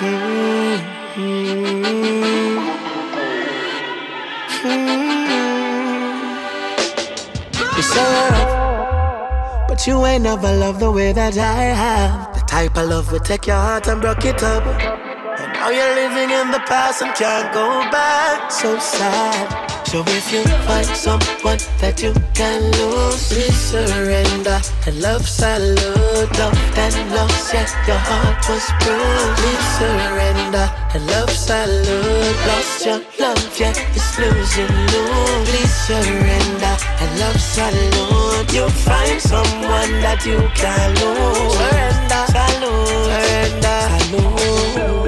You say, but you ain't never loved the way that I have. The type of love will take your heart and break it up. And now you're living in the past and can't go back. So sad. So if you find someone that you can lose, please surrender. And love salute, love and loss, yeah, your heart was bruised. Please surrender. And love salute, lost your love, yeah, it's losing lose. Please surrender. And love salute, you'll find someone that you can lose. Surrender, salute, surrender, salute.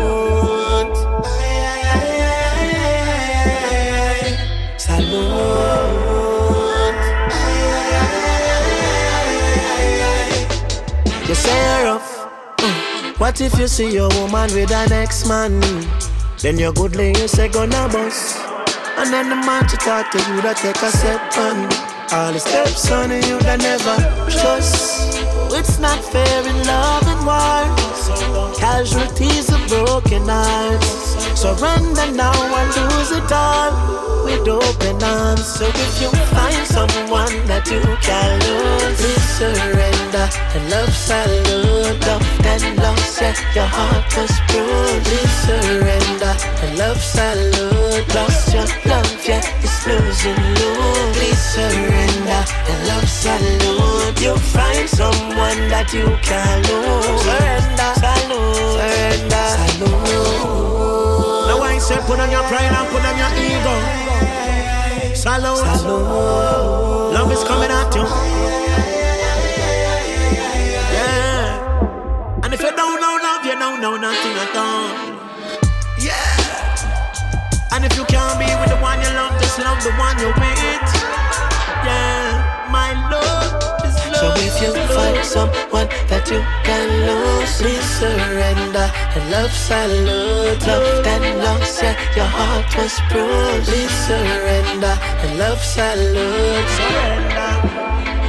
You say rough. What if you see your woman with an ex-man? Then you're goodly, you say gonna bust. And then the man to talk to you that take a step on. All the steps on you that never trust. It's not fair in love and war. Casualties of broken hearts. Surrender now and lose it all with open arms. So if you find someone that you can lose, please surrender. And love salute, love and loss, yeah, your heart was bruised. Please surrender. And love salute, lost your love, yeah, it's losing lose. Please surrender. And love salute, you'll find someone that you can lose. Surrender, salute, surrender, salute. Now I say put on your pride and put on your ego. Salute, salute. Love is coming at you. Yeah. And if you don't know love, you don't know nothing at all. Yeah. And if you can't be with the one you love, just love the one you're with. Yeah, my love is love. So if you find someone that you can lose, please surrender. And love salute, love and loss, yeah, your heart was bruised. Please surrender. And love salute, surrender.